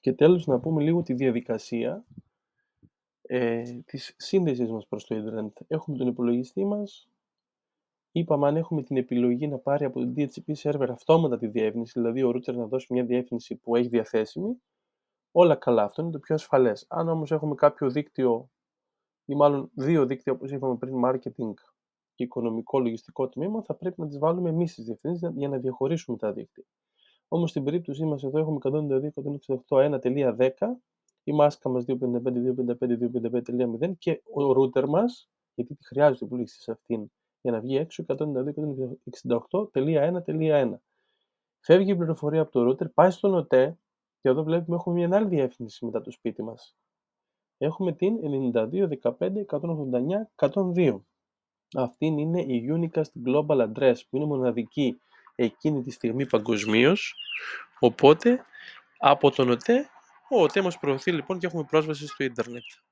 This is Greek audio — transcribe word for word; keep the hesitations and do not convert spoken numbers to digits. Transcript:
Και τέλος να πούμε λίγο τη διαδικασία ε, της σύνδεσης μας προς το ίντερνετ. Έχουμε τον υπολογιστή μας, είπαμε αν έχουμε την επιλογή να πάρει από την ντι έιτς σι πι server αυτόματα τη διεύθυνση, δηλαδή ο router να δώσει μια διεύθυνση που έχει διαθέσιμη, όλα καλά, αυτό είναι το πιο ασφαλές. Αν όμως έχουμε κάποιο δίκτυο, ή μάλλον δύο δίκτυα όπως είπαμε πριν, marketing και οικονομικό λογιστικό τμήμα, θα πρέπει να τις βάλουμε εμείς τις διευθύνσεις για να διαχωρίσουμε τα δίκτυα. Όμως στην περίπτωσή μας εδώ έχουμε εκατόν ενενήντα δύο τελεία εκατόν εξήντα οκτώ τελεία ένα τελεία δέκα, η μάσκα μας διακόσια πενήντα πέντε τελεία διακόσια πενήντα πέντε τελεία διακόσια πενήντα πέντε τελεία μηδέν και ο router μας, γιατί τη χρειάζεται η υπολογιστή σε αυτήν για να βγει έξω, εκατόν ενενήντα δύο τελεία εκατόν εξήντα οκτώ τελεία ένα τελεία ένα. Φεύγει η πληροφορία από το router, πάει στον ΟΤΕ και εδώ βλέπουμε έχουμε μια άλλη διεύθυνση μετά το σπίτι μας. Έχουμε την ενενήντα δύο δεκαπέντε εκατόν ογδόντα εννιά εκατόν δύο. Αυτή είναι η Unicast Global Address που είναι μοναδική εκείνη τη στιγμή παγκοσμίως. Οπότε από τον ΟΤΕ, ο ΟΤΕ μας προωθεί λοιπόν και έχουμε πρόσβαση στο ίντερνετ.